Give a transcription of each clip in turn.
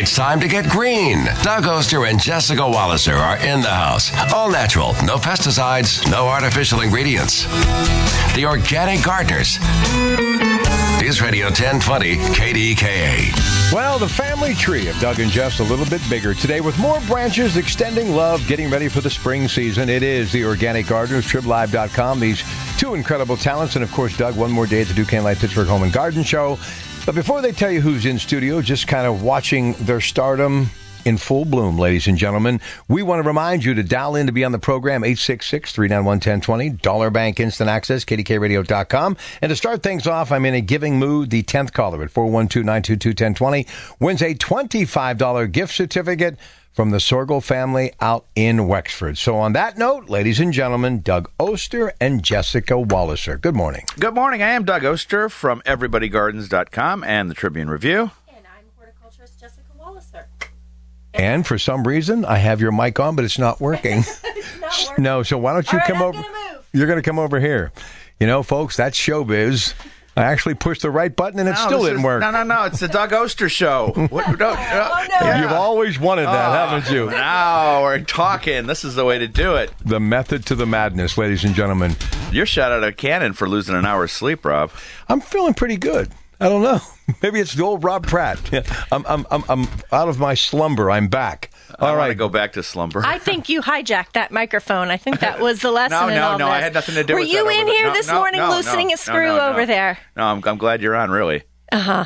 It's time to get green. Doug Oster and Jessica Walliser are in the house. All natural, no pesticides, no artificial ingredients. The Organic Gardeners. News Radio 1020 KDKA. Well, the family tree of Doug and Jess a little bit bigger today with more branches extending love, getting ready for the spring season. It is the Organic Gardeners, TribLive.com. These two incredible talents. And, of course, Doug, one more day at the Duquesne Light Pittsburgh Home and Garden Show. But before they tell you who's in studio, just kind of watching their stardom in full bloom, ladies and gentlemen, we want to remind you to dial in to be on the program, 866-391-1020, Dollar Bank Instant Access, KDKRadio.com. And to start things off, I'm in a giving mood. The 10th caller at 412-922-1020 wins a $25 gift certificate from the Sorgel family out in Wexford. So on that note, ladies and gentlemen, Doug Oster and Jessica Walliser. Good morning. Good morning. I am Doug Oster from EverybodyGardens.com and the Tribune Review. And I'm horticulturist Jessica Walliser. And for some reason, I have your mic on, but it's not working. It's not working. No, so why don't you come over? You're going to come over here. You know, folks, that's showbiz. I actually pushed the right button and it still didn't work. No. It's the Doug Oster Show. No. Yeah. You've always wanted that, haven't you? Now we're talking. This is the way to do it. The method to the madness, ladies and gentlemen. You're shot out of a cannon for losing an hour's sleep, Rob. I'm feeling pretty good. I don't know. Maybe it's the old Rob Pratt. I'm out of my slumber. I'm back. All right, go back to slumber. I think you hijacked that microphone. I think that was the lesson in all this. No, I had nothing to do with that. Were you in here this morning loosening a screw over there? No, I'm glad you're on, really. Uh-huh.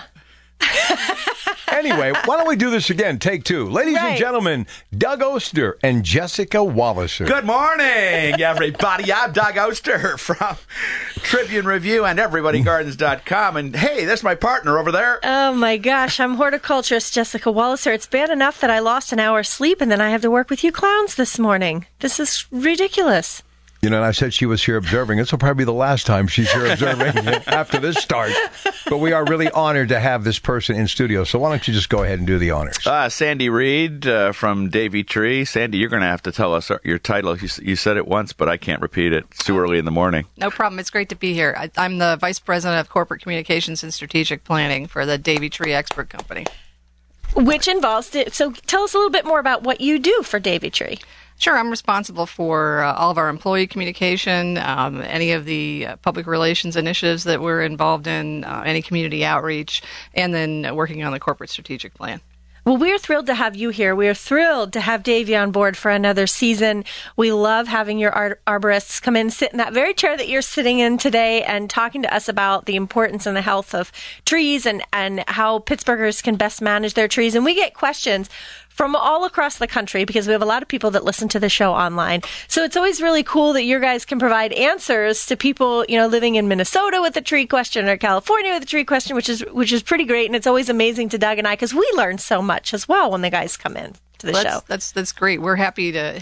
Anyway, why don't we do this again? Take two. Ladies and gentlemen, Doug Oster and Jessica Walliser. Good morning, everybody. I'm Doug Oster from Tribune Review and EverybodyGardens.com. And hey, that's my partner over there. Oh, my gosh. I'm horticulturist Jessica Walliser. It's bad enough that I lost an hour's sleep and then I have to work with you clowns this morning. This is ridiculous. You know, and I said she was here observing. This will probably be the last time she's here observing after this start. But we are really honored to have this person in studio. So why don't you just go ahead and do the honors? Sandy Reed from Davy Tree. Sandy, you're going to have to tell us your title. You said it once, but I can't repeat it. It's too early in the morning. No problem. It's great to be here. I'm the Vice President of Corporate Communications and Strategic Planning for the Davy Tree Expert Company. Which involves, so tell us a little bit more about what you do for Davy Tree. Sure, I'm responsible for all of our employee communication, any of the public relations initiatives that we're involved in, any community outreach, and then working on the corporate strategic plan. Well, we're thrilled to have you here. We're thrilled to have Davy on board for another season. We love having your arborists come in, sit in that very chair that you're sitting in today and talking to us about the importance and the health of trees and how Pittsburghers can best manage their trees. And we get questions from all across the country because we have a lot of people that listen to the show online. So it's always really cool that your guys can provide answers to people, you know, living in Minnesota with a tree question or California with a tree question, which is pretty great. And it's always amazing to Doug and I because we learn so much as well when the guys come in to the show. That's great. We're happy to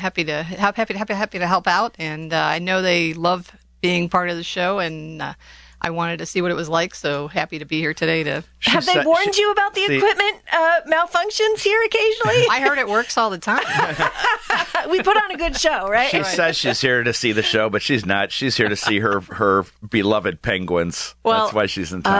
help out, and I know they love being part of the show, and I wanted to see what it was like, so happy to be here today to... Have they warned you about the equipment malfunctions here occasionally? I heard it works all the time. We put on a good show, right? She says she's here to see the show, but she's not. She's here to see her beloved penguins. Well, that's why she's in town.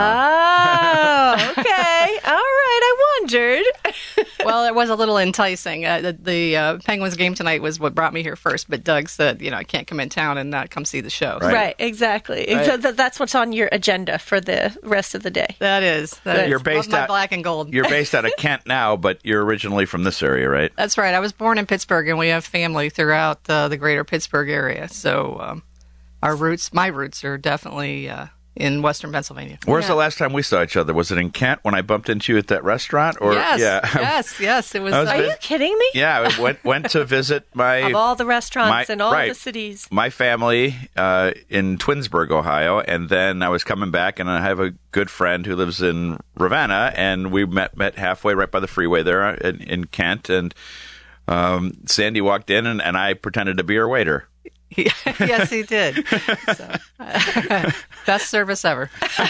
Oh, okay. All right. I wondered. Well, it was a little enticing. The Penguins game tonight was what brought me here first, but Doug said, I can't come in town and not come see the show. Right, exactly. Right. So that's what's on your agenda for the rest of the day. That is. You're based out black and gold. You're based out of Kent now, but you're originally from this area, right? That's right. I was born in Pittsburgh, and we have family throughout the greater Pittsburgh area. So my roots are definitely in western Pennsylvania. Where's the last time we saw each other? Was it in Kent when I bumped into you at that restaurant? Or Yes. It was. Are you kidding me? Yeah, I went to visit my of all the restaurants in all the cities. My family in Twinsburg, Ohio, and then I was coming back, and I have a good friend who lives in Ravenna, and we met halfway right by the freeway there in Kent, and Sandy walked in, and I pretended to be her waiter. Yes, he did. So, best service ever.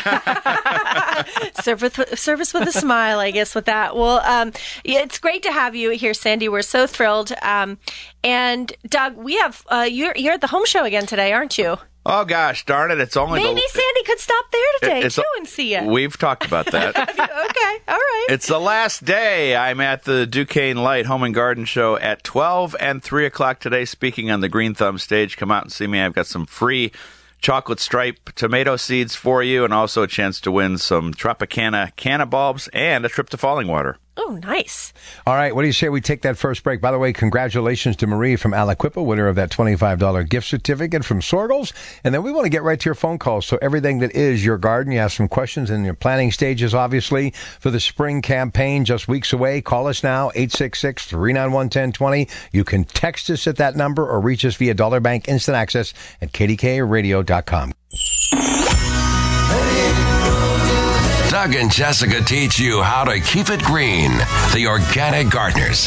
Service with a smile, I guess, with that. Well, it's great to have you here, Sandy. We're so thrilled. And Doug, we have you're at the home show again today, aren't you? Oh, gosh, darn it. It's only maybe Sandy could stop there today, too, and see you. We've talked about that. Okay. All right. It's the last day. I'm at the Duquesne Light Home and Garden Show at 12 and 3 o'clock today, speaking on the Green Thumb stage. Come out and see me. I've got some free chocolate stripe tomato seeds for you, and also a chance to win some Tropicana canna bulbs and a trip to Falling Water. Oh, nice. All right, what do you say we take that first break? By the way, congratulations to Marie from Aliquippa, winner of that $25 gift certificate from Sorgels. And then we want to get right to your phone calls. So everything that is your garden, you have some questions in your planning stages, obviously, for the spring campaign just weeks away. Call us now, 866-391-1020. You can text us at that number or reach us via Dollar Bank Instant Access at kdkradio.com. Doug and Jessica teach you how to keep it green. The Organic Gardeners.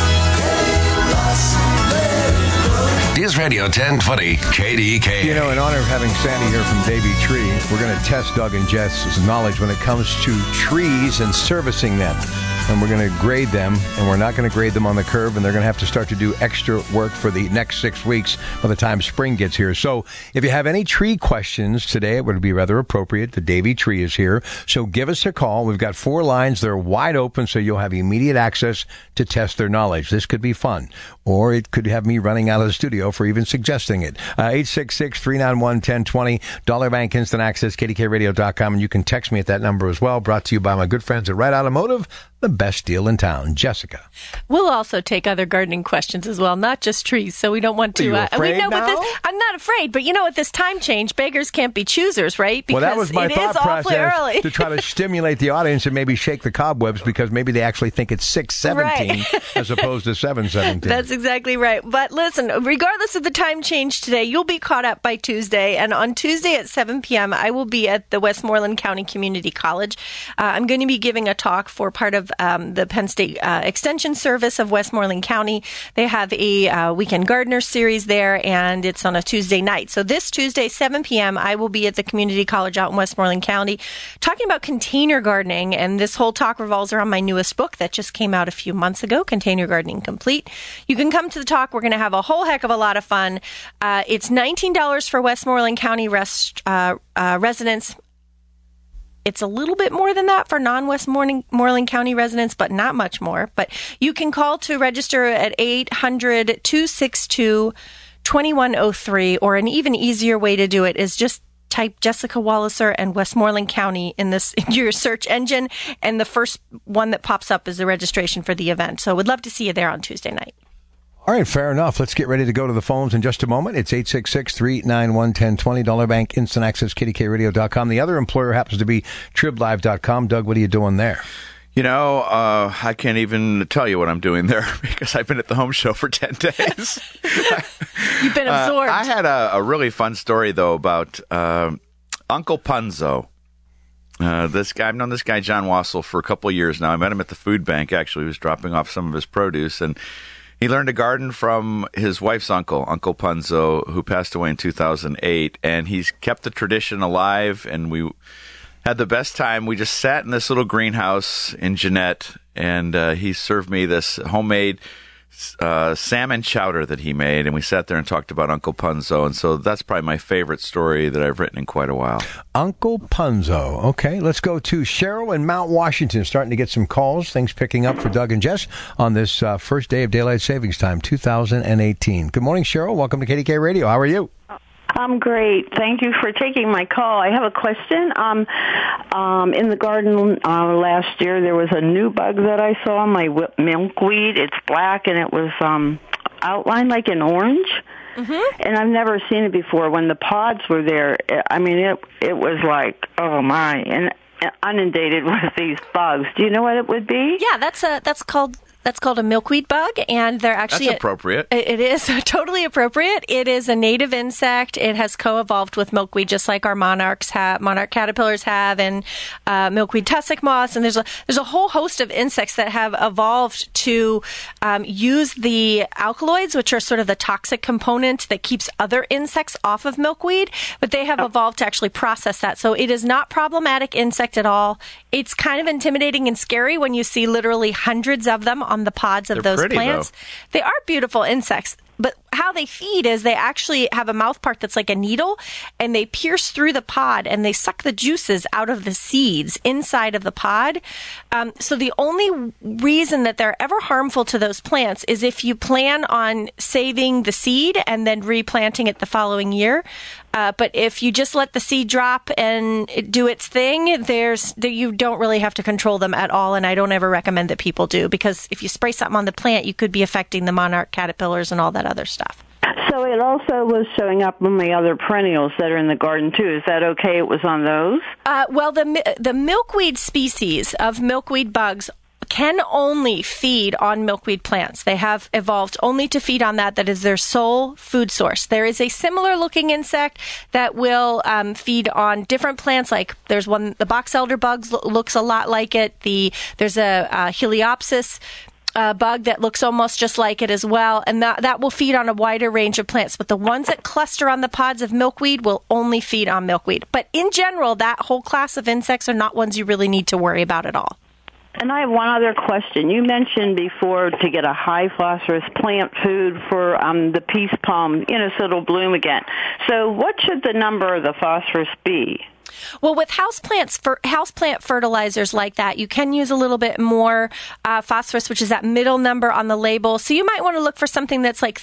News Radio 1020 KDK. You know, in honor of having Sandy here from Davey Tree, we're going to test Doug and Jess's knowledge when it comes to trees and servicing them. And we're going to grade them, and we're not going to grade them on the curve, and they're going to have to start to do extra work for the next 6 weeks by the time spring gets here. So if you have any tree questions today, it would be rather appropriate. The Davey Tree is here. So give us a call. We've got 4 lines. They're wide open, so you'll have immediate access to test their knowledge. This could be fun. Or it could have me running out of the studio for even suggesting it. 866-391-1020, Dollar Bank Instant Access, kdkradio.com, and you can text me at that number as well. Brought to you by my good friends at Wright Automotive, the best deal in town. Jessica. We'll also take other gardening questions as well, not just trees. So we don't want to. Are you afraid now? I'm not afraid, but with this time change, beggars can't be choosers, right? Because that was my thought process early. to try to stimulate the audience and maybe shake the cobwebs, because maybe they actually think it's 6:17 right. as opposed to 7:17. That's exactly right. But listen, regardless of the time change today, you'll be caught up by Tuesday. And on Tuesday at 7 p.m., I will be at the Westmoreland County Community College. I'm going to be giving a talk for part of the Penn State Extension Service of Westmoreland County. They have a Weekend Gardener series there, and it's on a Tuesday night. So this Tuesday, 7 p.m., I will be at the community college out in Westmoreland County talking about container gardening. And this whole talk revolves around my newest book that just came out a few months ago, Container Gardening Complete. You can come to the talk. We're going to have a whole heck of a lot of fun. It's $19 for Westmoreland County residents. It's a little bit more than that for non-Westmoreland County residents, but not much more. But you can call to register at 800-262-2103, or an even easier way to do it is just type Jessica Walliser and Westmoreland County in your search engine, and the first one that pops up is the registration for the event. So we'd love to see you there on Tuesday night. All right, fair enough. Let's get ready to go to the phones in just a moment. It's 866-391-1020, Dollar Bank Instant Access, kdkradio.com. The other employer happens to be TribLive.com. Doug, what are you doing there? I can't even tell you what I'm doing there because I've been at the home show for 10 days. You've been absorbed. I had a really fun story, though, about Uncle Punzo. I've known this guy, John Wassel, for a couple of years now. I met him at the food bank, actually. He was dropping off some of his produce, and he learned to garden from his wife's uncle, Uncle Punzo, who passed away in 2008, and he's kept the tradition alive, and we had the best time. We just sat in this little greenhouse in Jeanette, and he served me this homemade salmon chowder that he made, and we sat there and talked about Uncle Punzo, and so that's probably my favorite story that I've written in quite a while. Uncle Punzo. Okay, let's go to Cheryl in Mount Washington, starting to get some calls, things picking up for Doug and Jess on this first day of Daylight Savings Time, 2018. Good morning, Cheryl. Welcome to KDK Radio. How are you? I'm great. Thank you for taking my call. I have a question. In the garden last year, there was a new bug that I saw, my milkweed. It's black, and it was outlined like an orange. Mm-hmm. And I've never seen it before. When the pods were there, it was like, oh, my, and inundated with these bugs. Do you know what it would be? Yeah, that's called a milkweed bug, and they're actually... That's appropriate. It is totally appropriate. It is a native insect. It has co-evolved with milkweed, just like our monarch caterpillars have, and milkweed tussock moths. And there's a whole host of insects that have evolved to use the alkaloids, which are sort of the toxic component that keeps other insects off of milkweed, but they have evolved to actually process that. So it is not problematic insect at all. It's kind of intimidating and scary when you see literally hundreds of them on the pods of those plants. Though. They are beautiful insects. But how they feed is they actually have a mouth part that's like a needle, and they pierce through the pod and they suck the juices out of the seeds inside of the pod. So the only reason that they're ever harmful to those plants is if you plan on saving the seed and then replanting it the following year. But if you just let the seed drop and do its thing, you don't really have to control them at all. And I don't ever recommend that people do, because if you spray something on the plant, you could be affecting the monarch caterpillars and all that other stuff. So it also was showing up on my other perennials that are in the garden too. Is that okay? It was on those? Well, the milkweed species of milkweed bugs can only feed on milkweed plants. They have evolved only to feed on that. That is their sole food source. There is a similar looking insect that will feed on different plants. Like there's one, the box elder bugs looks a lot like it. There's a Heliopsis bug that looks almost just like it as well. And that will feed on a wider range of plants. But the ones that cluster on the pods of milkweed will only feed on milkweed. But in general, that whole class of insects are not ones you really need to worry about at all. And I have one other question. You mentioned before to get a high phosphorus plant food for the peace palm, so it'll bloom again. So what should the number of the phosphorus be? Well, with houseplant fertilizers like that, you can use a little bit more phosphorus, which is that middle number on the label. So you might want to look for something that's like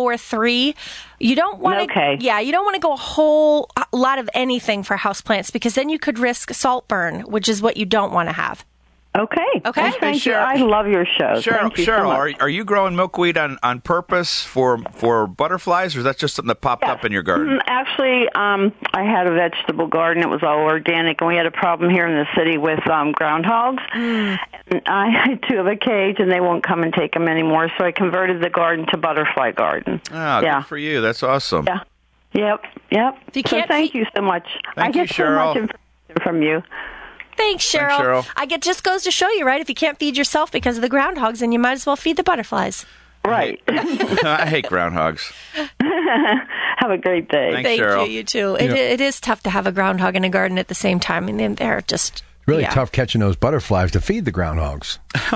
343. You don't want to, you don't want to go a whole lot of anything for houseplants, because then you could risk salt burn, which is what you don't want to have. Okay. Okay. Thank you. I love your show. Thank you so much. Are you growing milkweed on purpose for butterflies, or is that just something that popped up in your garden? Actually, I had a vegetable garden. It was all organic, and we had a problem here in the city with groundhogs. And I had two of a cage, and they won't come and take them anymore, so I converted the garden to butterfly garden. Oh, good for you. That's awesome. Yeah. Yep. Thank you so much. Thank you, Cheryl. So much information from you. Thanks, Cheryl. It just goes to show you, right? If you can't feed yourself because of the groundhogs, then you might as well feed the butterflies. Right. I hate groundhogs. Have a great day. Thanks, Cheryl. You too. It is tough to have a groundhog in a garden at the same time. I mean, they're just... Really tough catching those butterflies to feed the groundhogs.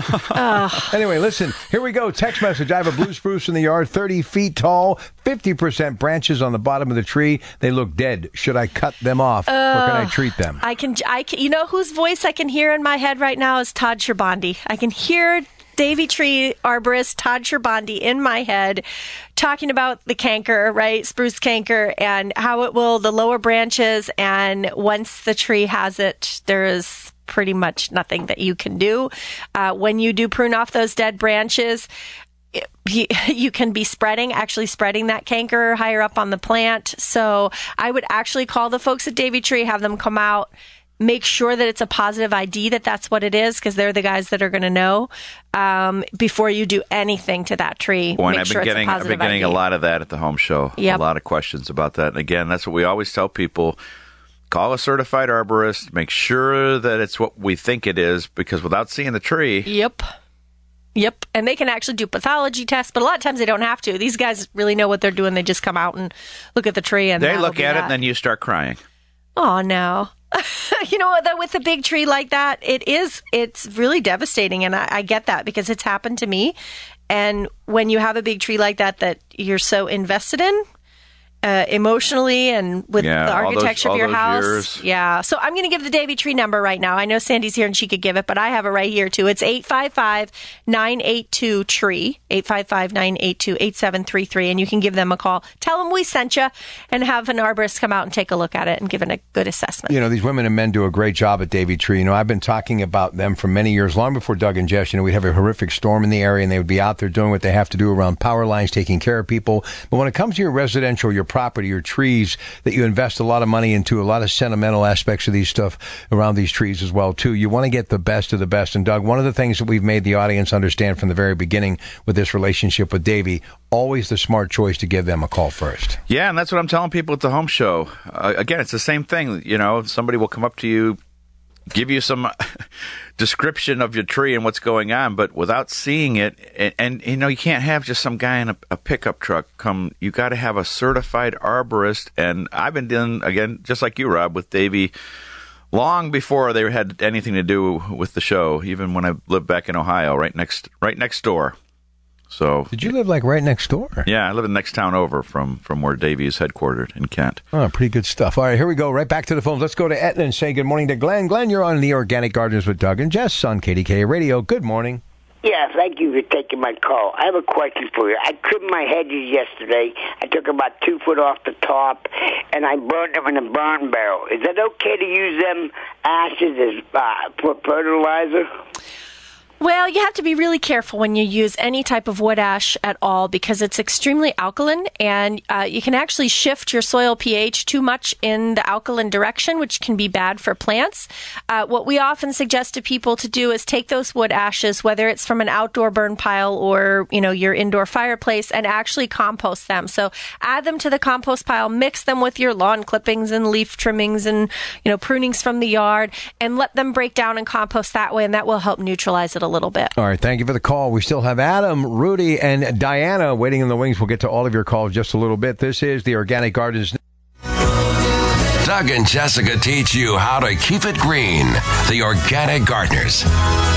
Anyway, listen, here we go. Text message. I have a blue spruce in the yard, 30 feet tall, 50% branches on the bottom of the tree. They look dead. Should I cut them off, or can I treat them? I can. You know whose voice I can hear in my head right now is Todd Scherbandi. I can hear Davy Tree arborist Todd Scherbandi in my head talking about the canker, right? Spruce canker, and how it will, the lower branches, and once the tree has it, there is pretty much nothing that you can do. When you do prune off those dead branches, you can be spreading that canker higher up on the plant. So I would actually call the folks at Davy Tree, have them come out, make sure that it's a positive ID that that's what it is, because they're the guys that are going to know before you do anything to that tree. Boy, I've been getting a lot of that at the home show. Yep. A lot of questions about that. And again, that's what we always tell people. Call a certified arborist. Make sure that it's what we think it is, because without seeing the tree... Yep. And they can actually do pathology tests, but a lot of times they don't have to. These guys really know what they're doing. They just come out and look at the tree. And they look at it, and then you start crying. Oh, no. You know what, though, with a big tree like that, it's really devastating. And I get that, because it's happened to me. And when you have a big tree like that you're so invested in, emotionally and with the architecture of your house. Yeah. So I'm going to give the Davy Tree number right now. I know Sandy's here and she could give it, but I have it right here too. It's 855-982-TREE, 855-982-8733, and you can give them a call. Tell them we sent you, and have an arborist come out and take a look at it and give it a good assessment. You know, these women and men do a great job at Davy Tree. You know, I've been talking about them for many years, long before Doug and Jess. You know, we'd have a horrific storm in the area, and they would be out there doing what they have to do around power lines, taking care of people. But when it comes to your residential, your property, your trees that you invest a lot of money into, a lot of sentimental aspects of these stuff around these trees as well too. You want to get the best of the best. And Doug, one of the things that we've made the audience understand from the very beginning with this relationship with Davy, always the smart choice to give them a call first. Yeah, and that's what I'm telling people at the home show. Again, it's the same thing. You know, somebody will come up to you, give you some description of your tree and what's going on, but without seeing it, and you know, you can't have just some guy in a pickup truck come. You got to have a certified arborist, and I've been dealing, again, just like you, Rob, with Davy long before they had anything to do with the show, even when I lived back in Ohio, right next door. So, did you live like right next door? Yeah, I live in the next town over from where Davey is headquartered in Kent. Oh, pretty good stuff. All right, here we go. Right back to the phones. Let's go to Etna and say good morning to Glenn. Glenn, you're on the Organic Gardeners with Doug and Jess on KDKA Radio. Good morning. Yeah, thank you for taking my call. I have a question for you. I trimmed my hedges yesterday. I took about 2 foot off the top, and I burned them in a burn barrel. Is it okay to use them ashes as for fertilizer? Well, you have to be really careful when you use any type of wood ash at all because it's extremely alkaline, and you can actually shift your soil pH too much in the alkaline direction, which can be bad for plants. What we often suggest to people to do is take those wood ashes, whether it's from an outdoor burn pile or your indoor fireplace, and actually compost them. So add them to the compost pile, mix them with your lawn clippings and leaf trimmings and prunings from the yard, and let them break down and compost that way, and that will help neutralize it a little bit. All right, thank you for the call. We still have Adam, Rudy, and Diana waiting in the wings. We'll get to all of your calls just a little bit. This is the Organic Gardens. Doug and Jessica teach you how to keep it green. The Organic Gardeners.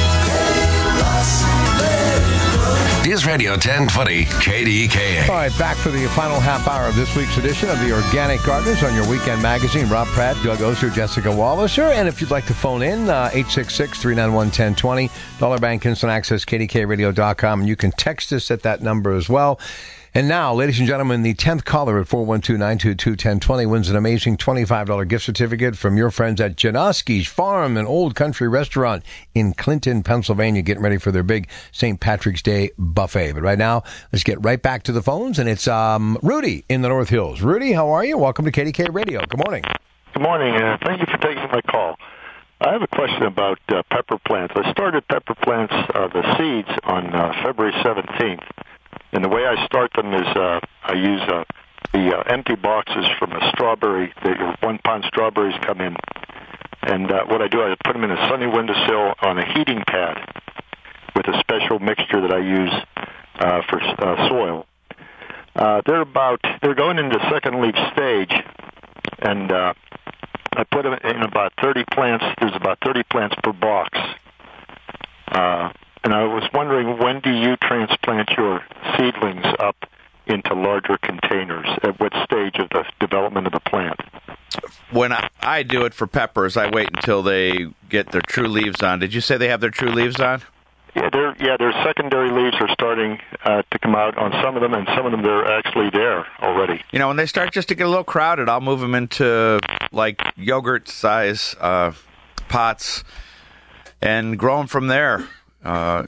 News Radio 1020 KDKA. All right, back for the final half hour of this week's edition of the Organic Gardeners on your weekend magazine. Rob Pratt, Doug Oster, Jessica Walliser. And if you'd like to phone in, 866-391-1020, Dollar Bank Instant Access, KDKRadio.com. And you can text us at that number as well. And now, ladies and gentlemen, the 10th caller at 412-922-1020 wins an amazing $25 gift certificate from your friends at Janoski's Farm, an old country restaurant in Clinton, Pennsylvania, getting ready for their big St. Patrick's Day buffet. But right now, let's get right back to the phones, and it's Rudy in the North Hills. Rudy, how are you? Welcome to KDK Radio. Good morning. Good morning. Thank you for taking my call. I have a question about pepper plants. I started pepper plants, the seeds, on February 17th. And the way I start them is I use the empty boxes from a strawberry, the 1 pound strawberries come in. And what I do, I put them in a sunny windowsill on a heating pad with a special mixture that I use for soil. They're going into second leaf stage, and I put them in about 30 plants. There's about 30 plants per box. And I was wondering, when do you transplant your seedlings up into larger containers? At what stage of the development of the plant? When I do it for peppers, I wait until they get their true leaves on. Did you say they have their true leaves on? Yeah, their secondary leaves are starting to come out on some of them, and some of them they're actually there already. When they start just to get a little crowded, I'll move them into like yogurt size pots and grow them from there. How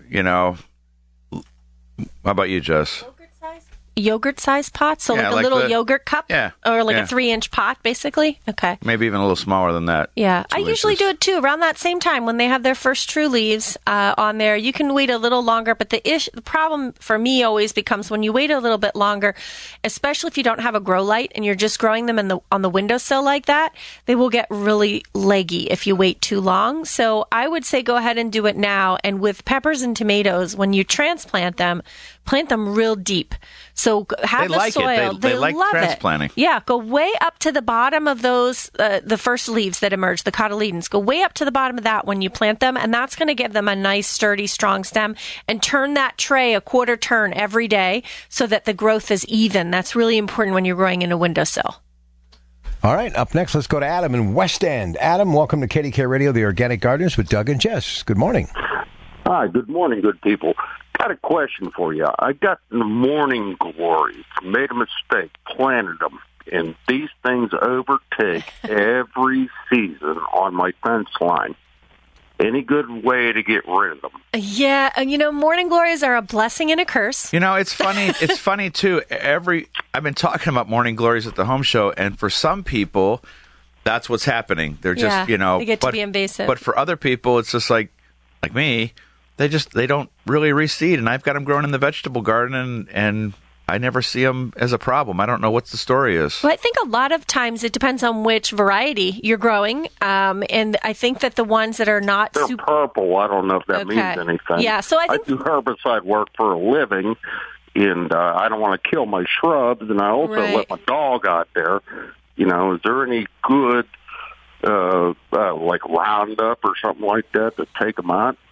about you, Jess? Yogurt-sized pots? So like a little yogurt cup? Yeah. Or like a 3-inch pot, basically? Okay. Maybe even a little smaller than that. Yeah. I usually do it, too, around that same time when they have their first true leaves on there. You can wait a little longer, but the problem for me always becomes when you wait a little bit longer, especially if you don't have a grow light and you're just growing them on the windowsill like that, they will get really leggy if you wait too long. So I would say go ahead and do it now. And with peppers and tomatoes, when you transplant them, plant them real deep. So have the soil. They like love transplanting. It. Yeah, go way up to the bottom of those, the first leaves that emerge, the cotyledons. Go way up to the bottom of that when you plant them, and that's going to give them a nice, sturdy, strong stem. And turn that tray a quarter turn every day so that the growth is even. That's really important when you're growing in a windowsill. All right, up next, let's go to Adam in West End. Adam, welcome to KDK Radio, the Organic Gardeners with Doug and Jess. Good morning. Hi, good morning, good people. Got a question for you. I got the morning glories, made a mistake, planted them, and these things overtake every season on my fence line. Any good way to get rid of them? Yeah, morning glories are a blessing and a curse. It's funny. It's funny too. I've been talking about morning glories at the home show, and for some people, that's what's happening. They're just, they get to be invasive. But for other people, it's just like me. They don't really reseed, and I've got them growing in the vegetable garden, and I never see them as a problem. I don't know what the story is. Well, I think a lot of times it depends on which variety you're growing, and I think that the ones that are not They're purple. I don't know if that means anything. Yeah, so I do herbicide work for a living, and I don't want to kill my shrubs, and I also let my dog out there. Is there any good like Roundup or something like that to take them out?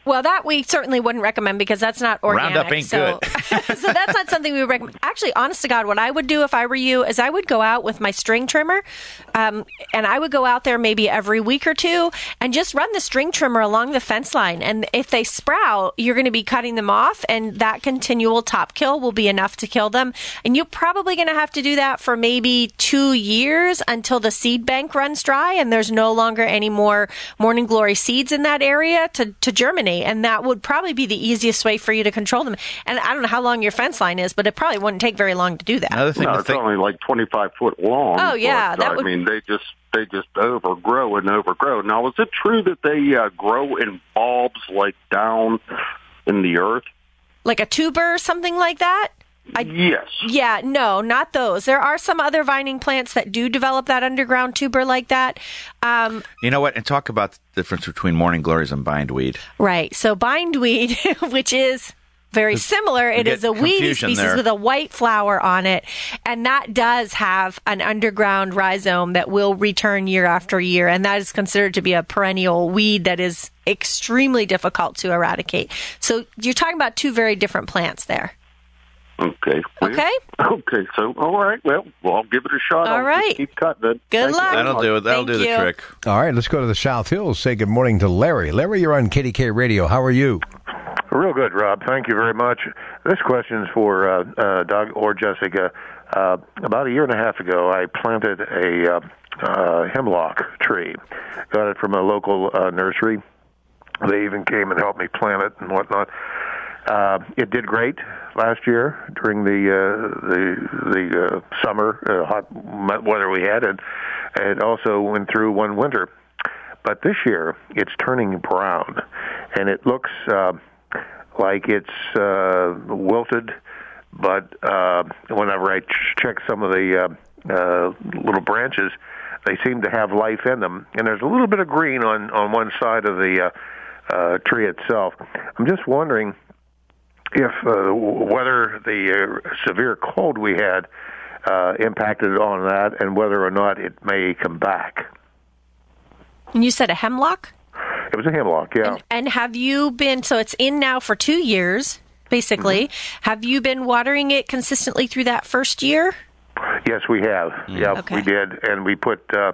Well, that we certainly wouldn't recommend because that's not organic. Roundup ain't good. So that's not something we would recommend. Actually, honest to God, what I would do if I were you is I would go out with my string trimmer, and I would go out there maybe every week or two and just run the string trimmer along the fence line. And if they sprout, you're going to be cutting them off, and that continual top kill will be enough to kill them. And you're probably going to have to do that for maybe 2 years until the seed bank runs dry and there's no longer any more Morning Glory seeds in that area to germinate. And that would probably be the easiest way for you to control them. And I don't know how long your fence line is, but it probably wouldn't take very long to do that. Another thing No, it's only like 25 foot long. Oh, yeah, But, that would- I mean, they just overgrow and overgrow. Now, is it true that they grow in bulbs, like down in the earth? Like a tuber or something like that? Yes. Yeah, no, not those. There are some other vining plants that do develop that underground tuber like that. You know what? And talk about the difference between morning glories and bindweed. Right. So bindweed, which is very similar. It is a weedy confusion species there. with a white flower on it. And that does have an underground rhizome that will return year after year. And that is considered to be a perennial weed that is extremely difficult to eradicate. So you're talking about two very different plants there. Okay. Okay. Okay. So, all right. Well, I'll give it a shot. All I'll right. just keep cutting it. Good Thank you luck. very That'll much. do it. That'll Thank do the you. trick. All right, let's go to the South Hills. Say good morning to Larry. Larry, you're on KDK Radio. How are you? Real good, Rob. Thank you very much. This question is for Doug or Jessica. About a year and a half ago, I planted a hemlock tree. Got it from a local nursery. They even came and helped me plant it and whatnot. It did great last year during the summer hot weather we had, and it also went through one winter. But this year, it's turning brown, and it looks like it's wilted. But whenever I check some of the little branches, they seem to have life in them, and there's a little bit of green on one side of the tree itself. I'm just wondering if whether the severe cold we had impacted on that, and whether or not it may come back. And you said a hemlock? It was a hemlock, yeah. And have you been, so it's in now for 2 years, basically. Mm-hmm. Have you been watering it consistently through that first year? Yes, we have. Yep, Okay. we did, and we put good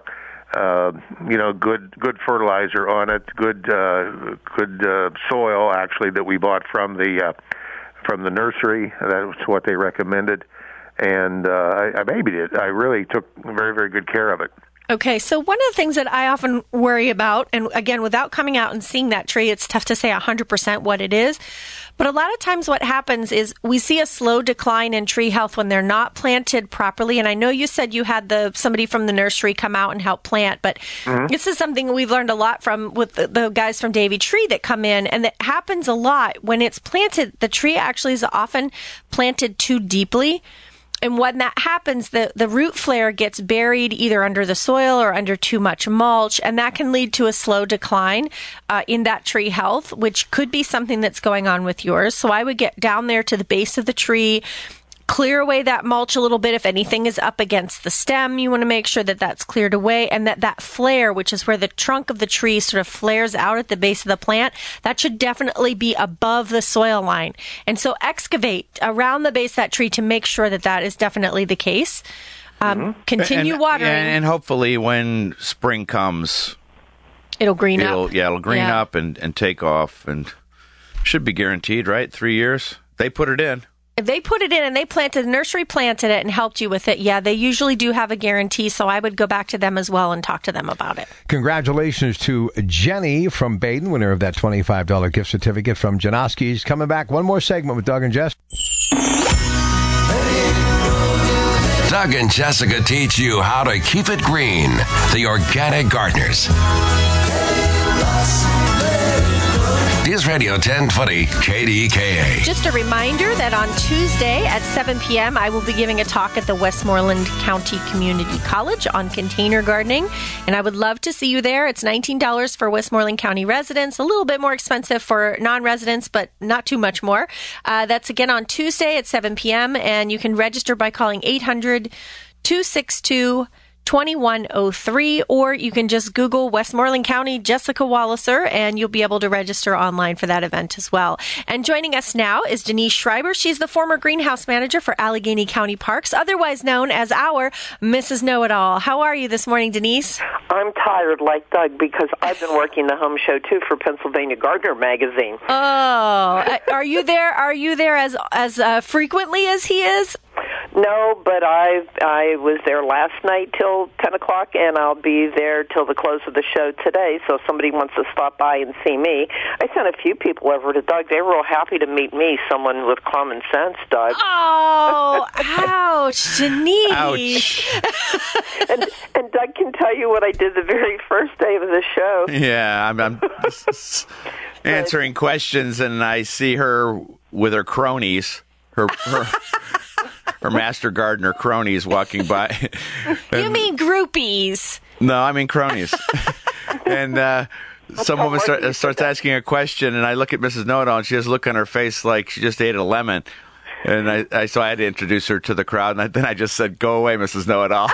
fertilizer on it, good soil actually that we bought from the nursery. That's what they recommended, and I babied it. I really took very, very good care of it. Okay, so one of the things that I often worry about, and again, without coming out and seeing that tree, it's tough to say 100% what it is. But a lot of times what happens is we see a slow decline in tree health when they're not planted properly. And I know you said you had somebody from the nursery come out and help plant, but this is something we've learned a lot from with the guys from Davy Tree that come in, and that happens a lot. When it's planted, the tree actually is often planted too deeply. And when that happens, the root flare gets buried either under the soil or under too much mulch, and that can lead to a slow decline in that tree health, which could be something that's going on with yours. So I would get down there to the base of the tree, clear away that mulch a little bit. If anything is up against the stem, you want to make sure that that's cleared away, and that flare, which is where the trunk of the tree sort of flares out at the base of the plant, that should definitely be above the soil line. And so excavate around the base of that tree to make sure that that is definitely the case. Continue watering. And hopefully when spring comes, it'll green up. Yeah, it'll green up and take off, and should be guaranteed, right? 3 years. They put it in. If they put it in and the nursery planted it and helped you with it, yeah, they usually do have a guarantee, so I would go back to them as well and talk to them about it. Congratulations to Jenny from Baden, winner of that $25 gift certificate from Janoski's. Coming back, one more segment with Doug and Jess. Doug and Jessica teach you how to keep it green. The Organic Gardeners. News Radio 1020 KDKA. Just a reminder that on Tuesday at 7 p.m., I will be giving a talk at the Westmoreland County Community College on container gardening, and I would love to see you there. It's $19 for Westmoreland County residents, a little bit more expensive for non-residents, but not too much more. That's again on Tuesday at 7 p.m., and you can register by calling 800-262 2103, or you can just Google Westmoreland County Jessica Walliser, and you'll be able to register online for that event as well. And joining us now is Denise Schreiber. She's the former greenhouse manager for Allegheny County Parks, otherwise known as our Mrs. Know-It-All. How are you this morning, Denise? I'm tired like Doug because I've been working the home show, too, for Pennsylvania Gardener magazine. Oh, are you there? Are you there as frequently as he is? No, but I was there last night till 10 o'clock, and I'll be there till the close of the show today, so if somebody wants to stop by and see me. I sent a few people over to Doug. They were real happy to meet me, someone with common sense, Doug. Oh, ouch, Denise. Ouch. And Doug can tell you what I did the very first day of the show. Yeah, I'm answering questions, and I see her with her cronies, her master gardener cronies walking by. You mean groupies? No, I mean cronies. And some woman starts asking a question, and I look at Mrs. Know-It-All, and she has a look on her face like she just ate a lemon. And so I had to introduce her to the crowd, and then I just said, "Go away, Mrs. Know-It-All."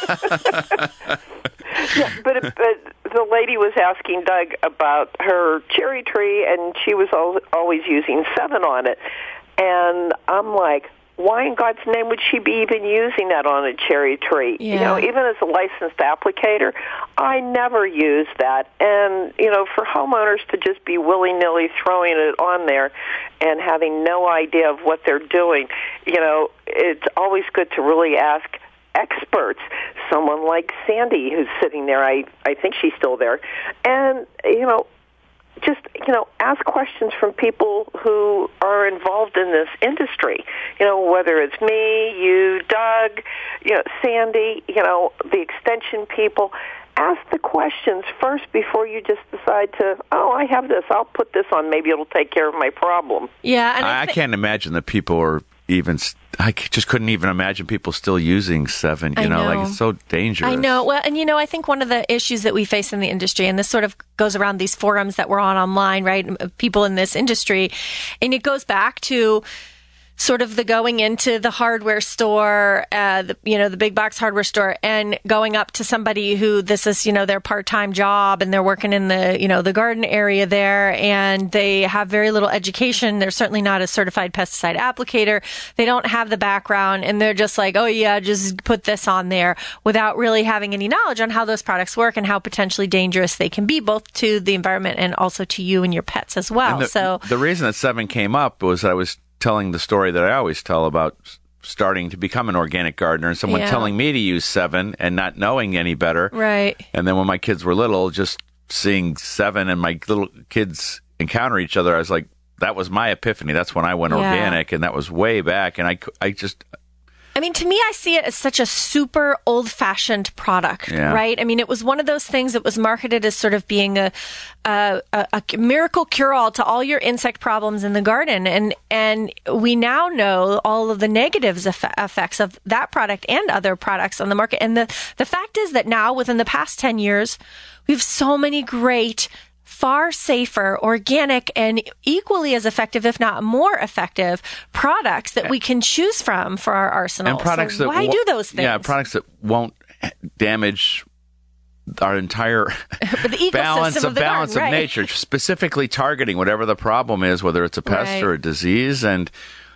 Yeah, but the lady was asking Doug about her cherry tree, and she was always using 7 on it. And I'm like, why in God's name would she be even using that on a cherry tree? Yeah. You know, even as a licensed applicator, I never use that. And, you know, for homeowners to just be willy-nilly throwing it on there and having no idea of what they're doing, you know, it's always good to really ask experts, someone like Sandy who's sitting there. I think she's still there. And, you know, just, you know, ask questions from people who are involved in this industry. You know, whether it's me, you, Doug, you know, Sandy, you know, the extension people. Ask the questions first before you just decide to, oh, I have this, I'll put this on, maybe it'll take care of my problem. Yeah, and I can't imagine that people are even. I just couldn't even imagine people still using 7. You know, like it's so dangerous. I know. Well, and you know, I think one of the issues that we face in the industry, and this sort of goes around these forums that we're on online, right? People in this industry, and it goes back to sort of the going into the hardware store, the big box hardware store, and going up to somebody who this is, you know, their part-time job, and they're working in the, you know, the garden area there, and they have very little education. They're certainly not a certified pesticide applicator. They don't have the background, and they're just like, oh yeah, just put this on there, without really having any knowledge on how those products work and how potentially dangerous they can be, both to the environment and also to you and your pets as well. So the reason that 7 came up was I was telling the story that I always tell about starting to become an organic gardener, and someone telling me to use 7 and not knowing any better. Right. And then when my kids were little, just seeing 7 and my little kids encounter each other, I was like, that was my epiphany. That's when I went organic, and that was way back. And I mean, to me, I see it as such a super old-fashioned product, right? I mean, it was one of those things that was marketed as sort of being a miracle cure-all to all your insect problems in the garden. And we now know all of the negatives effects of that product and other products on the market. And the fact is that now, within the past 10 years, we have so many great, far safer, organic, and equally as effective, if not more effective, products that we can choose from for our arsenal. And products so why do those things? Yeah, products that won't damage our entire balance of nature, specifically targeting whatever the problem is, whether it's a pest or a disease, and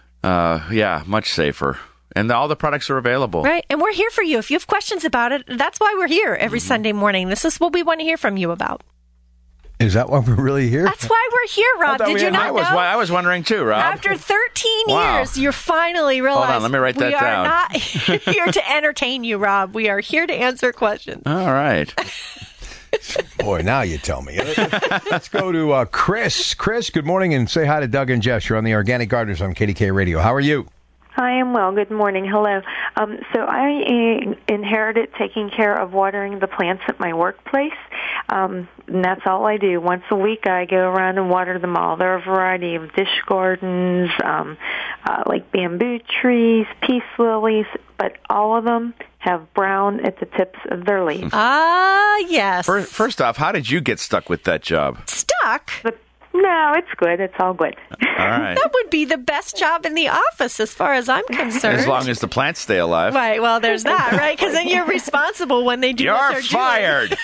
much safer. And all the products are available. Right. And we're here for you. If you have questions about it, that's why we're here every Sunday morning. This is what we want to hear from you about. Is that why we're really here? That's why we're here, Rob. Did you not know? I was wondering too, Rob. After 13 years, you're finally realized. Hold on, let me write that down. We are not here to entertain you, Rob. We are here to answer questions. All right. Boy, now you tell me. Let's go to Chris. Chris, good morning, and say hi to Doug and Jess. You're on the Organic Gardeners on KDK Radio. How are you? I am well. Good morning. Hello. So I inherited taking care of watering the plants at my workplace. And that's all I do. Once a week I go around and water them all. There are a variety of dish gardens, like bamboo trees, peace lilies, but all of them have brown at the tips of their leaves. Ah, yes. First off, how did you get stuck with that job? Stuck? No, it's good. It's all good. All right. That would be the best job in the office as far as I'm concerned. As long as the plants stay alive. Right, well, there's that, right? Because then you're responsible when they do what they're fired.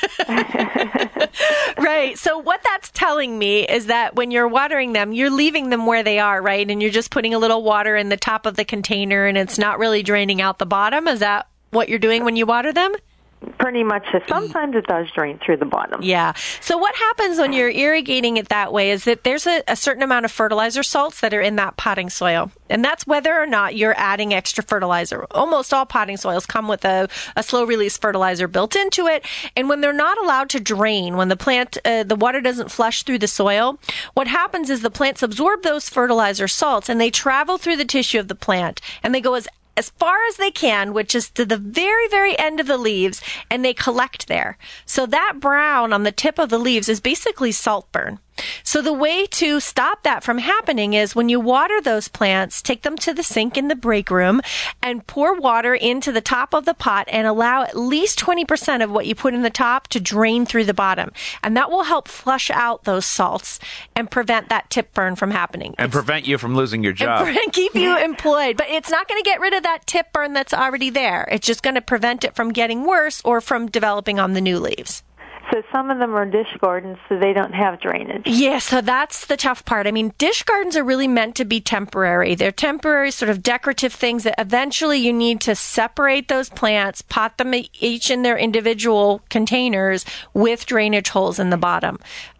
Right. So what that's telling me is that when you're watering them, you're leaving them where they are, right? And you're just putting a little water in the top of the container and it's not really draining out the bottom. Is that what you're doing when you water them? Pretty much. Sometimes it does drain through the bottom. Yeah. So what happens when you're irrigating it that way is that there's a certain amount of fertilizer salts that are in that potting soil. And that's whether or not you're adding extra fertilizer. Almost all potting soils come with a slow-release fertilizer built into it. And when they're not allowed to drain, when the plant, the water doesn't flush through the soil, what happens is the plants absorb those fertilizer salts and they travel through the tissue of the plant and they go as far as they can, which is to the very, very end of the leaves, and they collect there. So that brown on the tip of the leaves is basically saltburn. So the way to stop that from happening is when you water those plants, take them to the sink in the break room and pour water into the top of the pot and allow at least 20% of what you put in the top to drain through the bottom. And that will help flush out those salts and prevent that tip burn from happening. And prevent you from losing your job. And keep you employed. But it's not going to get rid of that tip burn that's already there. It's just going to prevent it from getting worse or from developing on the new leaves. So some of them are dish gardens, so they don't have drainage. Yeah, so that's the tough part. I mean, dish gardens are really meant to be temporary. They're temporary, sort of decorative things that eventually you need to separate those plants, pot them each in their individual containers with drainage holes in the bottom.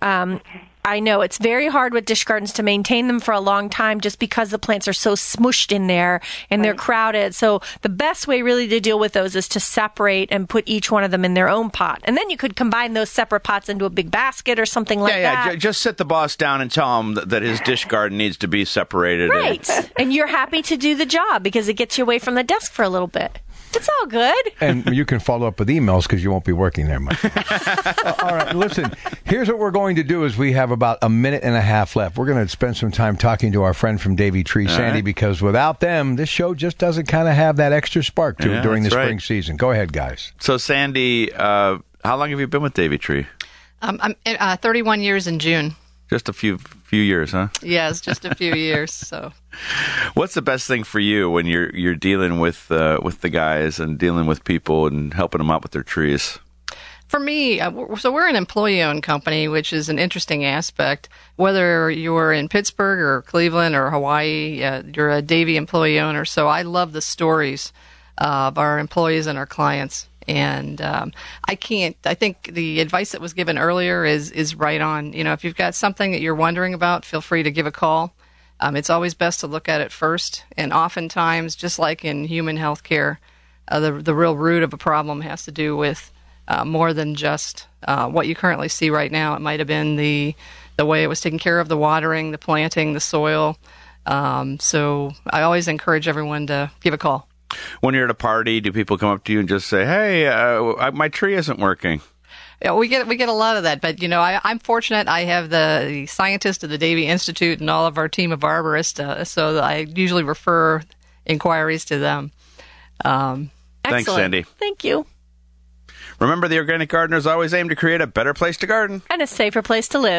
I know it's very hard with dish gardens to maintain them for a long time just because the plants are so smooshed in there and they're crowded. So the best way really to deal with those is to separate and put each one of them in their own pot. And then you could combine those separate pots into a big basket or something like that. Yeah, just sit the boss down and tell him that his dish garden needs to be separated. Right. And you're happy to do the job because it gets you away from the desk for a little bit. It's all good. And you can follow up with emails because you won't be working there much. All right, listen, here's what we're going to do is we have about a minute and a half left. We're going to spend some time talking to our friend from Davey Tree, Sandy, because without them, this show just doesn't kind of have that extra spark to it during the spring season. Go ahead, guys. So, Sandy, how long have you been with Davey Tree? I'm 31 years in June. Just a few years, huh? Yes, just a few years. So, what's the best thing for you when you're dealing with the guys and dealing with people and helping them out with their trees? For me, so we're an employee-owned company, which is an interesting aspect. Whether you're in Pittsburgh or Cleveland or Hawaii, you're a Davey employee owner. So I love the stories of our employees and our clients. And I think the advice that was given earlier is right on. You know, if you've got something that you're wondering about, feel free to give a call. It's always best to look at it first. And oftentimes, just like in human health care, the real root of a problem has to do with more than just what you currently see right now. It might have been the way it was taking care of the watering, the planting, the soil. So I always encourage everyone to give a call. When you're at a party, do people come up to you and just say, "Hey, my tree isn't working"? Yeah, we get a lot of that, but I'm fortunate. I have the scientist of the Davey Institute and all of our team of arborists, so I usually refer inquiries to them. Thanks, Sandy. Thank you. Remember, the Organic Gardeners always aim to create a better place to garden and a safer place to live.